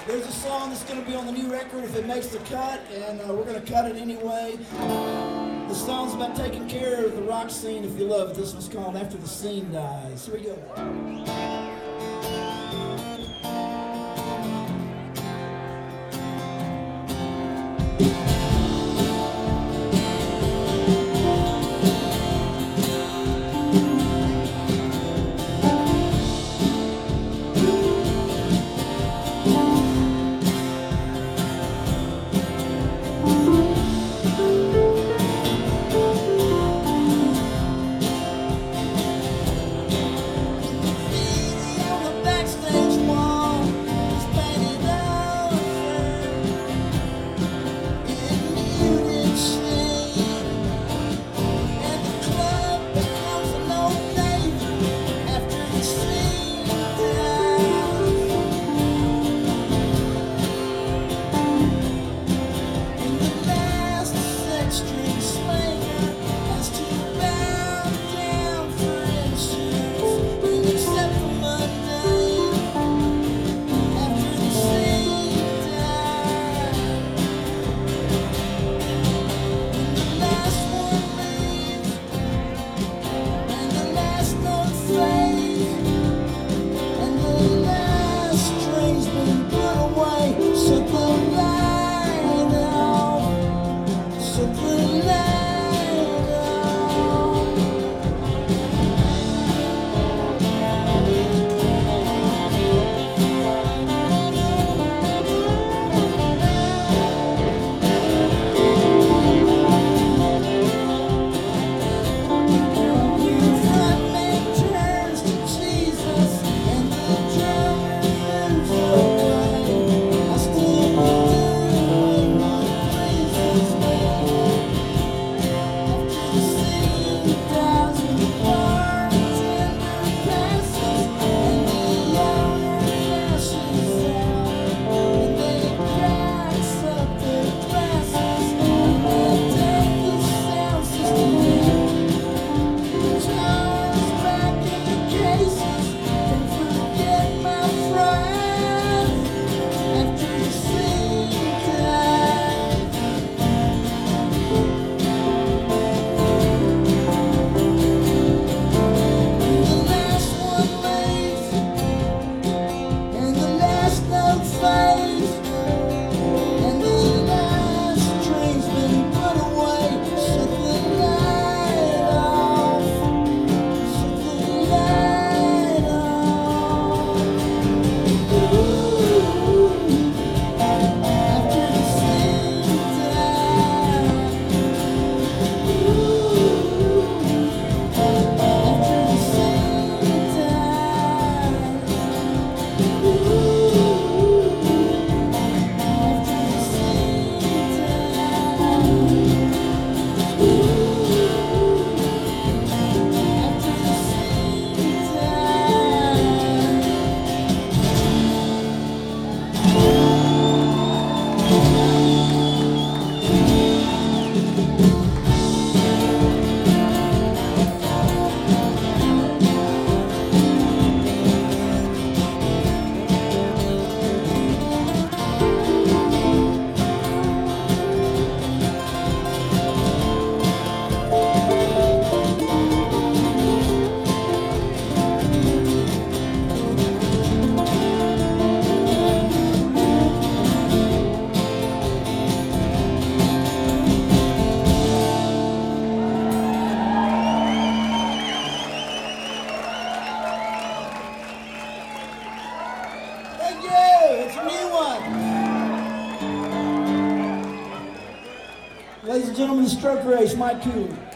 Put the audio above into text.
There's a song that's going to be on the new record if it makes the cut, and we're going to cut it anyway. The song's about taking care of the rock scene if you love it. This one's called After the Scene Dies. Here we go. Ladies and gentlemen, the Stroke Race, Mike Cooley.